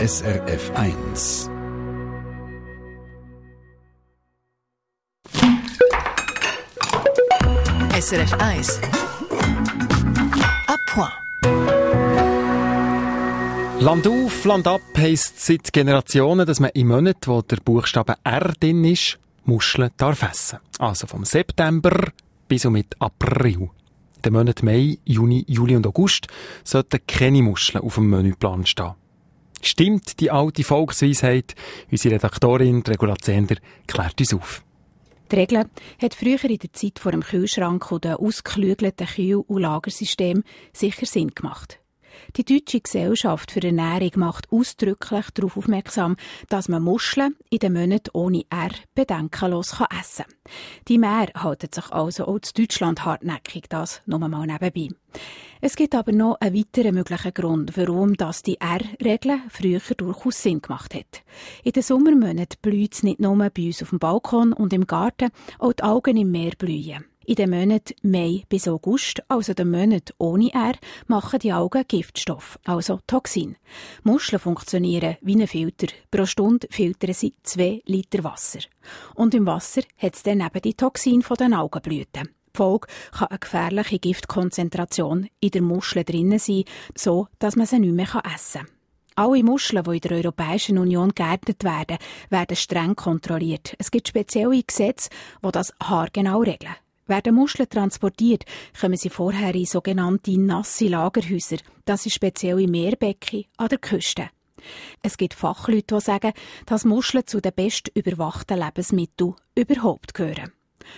SRF 1. SRF 1. À point. Land auf, Land ab heisst seit Generationen, dass man in Monaten, wo der Buchstabe R drin ist, Muscheln darf essen. Also vom September bis und mit April. In den Monaten Mai, Juni, Juli und August sollten keine Muscheln auf dem Menüplan stehen. Stimmt die alte Volksweisheit? Unsere Redaktorin Regula Zehnder klärt uns auf. Die Regel hat früher in der Zeit vor dem Kühlschrank und den ausgeklügelten Kühl- und Lagersystem sicher Sinn gemacht. Die Deutsche Gesellschaft für Ernährung macht ausdrücklich darauf aufmerksam, dass man Muscheln in den Monaten ohne R bedenkenlos essen kann. Die Mehr halten sich also auch in Deutschland hartnäckig, das nur mal nebenbei. Es gibt aber noch einen weiteren möglichen Grund, warum die R-Regel früher durchaus Sinn gemacht hat. In den Sommermonaten blüht es nicht nur bei uns auf dem Balkon und im Garten, auch die Algen im Meer blühen. In den Monaten Mai bis August, also den Monaten ohne R, machen die Algen Giftstoff, also Toxin. Muscheln funktionieren wie ein Filter. Pro Stunde filtern sie 2 Liter Wasser. Und im Wasser hat es dann eben die Toxine von den Algenblüten. Die Folge kann eine gefährliche Giftkonzentration in der Muschel drinnen sein, so dass man sie nicht mehr essen kann. Alle Muscheln, die in der Europäischen Union geerntet werden, werden streng kontrolliert. Es gibt spezielle Gesetze, die das haargenau regeln. Werden Muscheln transportiert, kommen sie vorher in sogenannte nasse Lagerhäuser. Das sind spezielle Meerbecken an der Küste. Es gibt Fachleute, die sagen, dass Muscheln zu den best überwachten Lebensmitteln überhaupt gehören.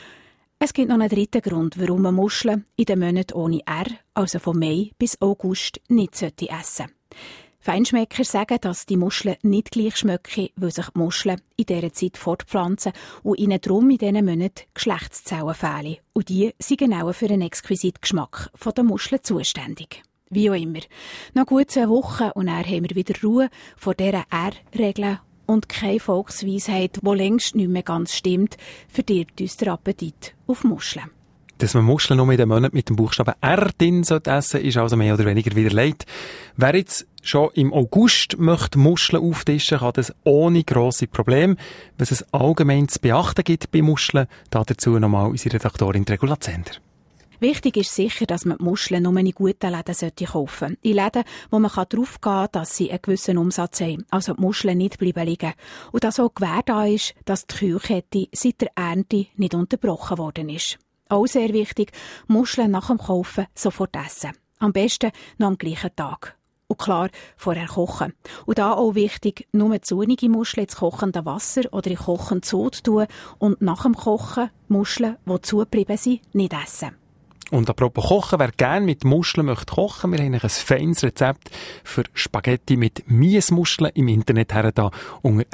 Es gibt noch einen dritten Grund, warum man Muscheln in den Monaten ohne R, also von Mai bis August, nicht essen sollte. Feinschmecker sagen, dass die Muscheln nicht gleich schmecken, weil sich die Muscheln in dieser Zeit fortpflanzen und ihnen darum in diesen Monaten Geschlechtszellen fehlen. Und die sind genau für den exquisiten Geschmack der Muscheln zuständig. Wie auch immer. Noch gut 2 Wochen und dann haben wir wieder Ruhe vor dieser R-Regel und keine Volksweisheit, die längst nicht mehr ganz stimmt, verdirbt uns der Appetit auf Muscheln. Dass man Muscheln nur in den Monaten mit dem Buchstaben R drin essen sollte, ist also mehr oder weniger wieder leid. Wer jetzt schon im August möchte Muscheln auftischen, kann das ohne grosse Probleme. Was es allgemein zu beachten gibt bei Muscheln, dazu nochmal unsere Redaktorin Regula Zehnder. Wichtig ist sicher, dass man die Muscheln nur in guten Läden kaufen sollte. In Läden, wo man darauf gehen kann, dass sie einen gewissen Umsatz haben. Also die Muscheln nicht bleiben liegen. Und dass auch Gewähr da ist, dass die Kühlkette seit der Ernte nicht unterbrochen worden ist. Auch sehr wichtig, Muscheln nach dem Kaufen sofort essen. Am besten noch am gleichen Tag. Und klar, vorher kochen. Und da auch wichtig, nur zu wenige Muscheln ins kochende Wasser oder in kochend Sud tun und nach dem Kochen Muscheln, die zugeblieben sind, nicht essen. Und apropos Kochen, wer gerne mit Muscheln möchte kochen, wir haben ein feines Rezept für Spaghetti mit Miesmuscheln im Internet her unter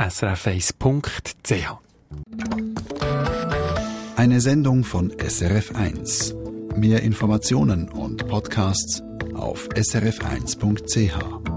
srf1.ch. Eine Sendung von SRF 1. Mehr Informationen und Podcasts auf srf1.ch.